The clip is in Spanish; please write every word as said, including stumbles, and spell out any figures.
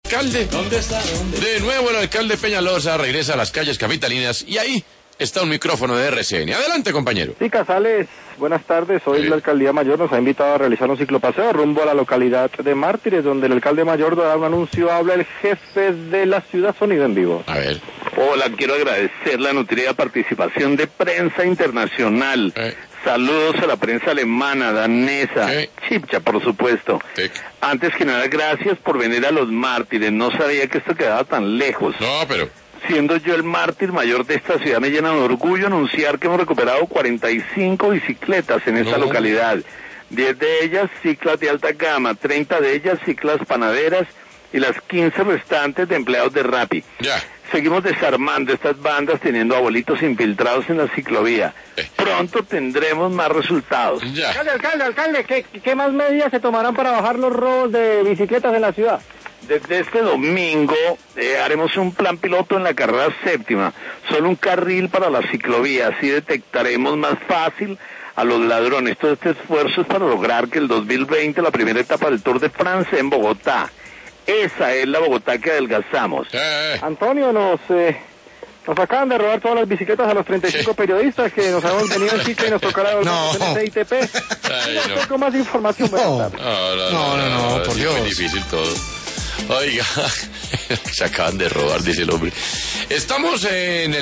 Alcalde. ¿Dónde está? ¿Dónde? De nuevo el alcalde Peñalosa regresa a las calles capitalinas y ahí está un micrófono de R C N. Adelante, compañero. Sí, Casales, buenas tardes. Hoy Sí. la Alcaldía Mayor nos ha invitado a realizar un ciclopaseo rumbo a la localidad de Mártires, donde el alcalde mayor da un anuncio, habla el jefe de la ciudad, sonido en vivo. A ver. Hola, quiero agradecer la nutrida participación de prensa internacional. Eh. Saludos a la prensa alemana, danesa, Eh. chipcha, por supuesto. Tic. Antes que nada, gracias por venir a los Mártires. No sabía que esto quedaba tan lejos. No, pero... Siendo yo el mártir mayor de esta ciudad, me llena de orgullo anunciar que hemos recuperado cuarenta y cinco bicicletas en esta No. localidad. diez de ellas ciclas de alta gama, treinta de ellas ciclas panaderas y las quince restantes de empleados de Rappi. Ya. Seguimos desarmando estas bandas teniendo abuelitos infiltrados en la ciclovía. Eh. Pronto tendremos más resultados. Ya. Alcalde, alcalde, alcalde, ¿qué, qué más medidas se tomarán para bajar los robos de bicicletas en la ciudad? Desde este domingo eh, haremos un plan piloto en la carrera séptima, solo un carril para la ciclovía, así detectaremos más fácil a los ladrones. Todo este esfuerzo es para lograr que el dos mil veinte, la primera etapa del Tour de Francia en Bogotá. Esa es la Bogotá que adelgazamos. Eh, Antonio, nos eh, nos acaban de robar todas las bicicletas a los treinta y cinco Sí. periodistas que nos habíamos venido en ciclo y nos tocará devolver No. en ese I T P. Ay, Un no. poco más de información. No. buenas tardes. No, no, No, no, no, por sí, Dios. muy difícil todo. Oiga, se acaban de robar, dice el hombre. Estamos en el...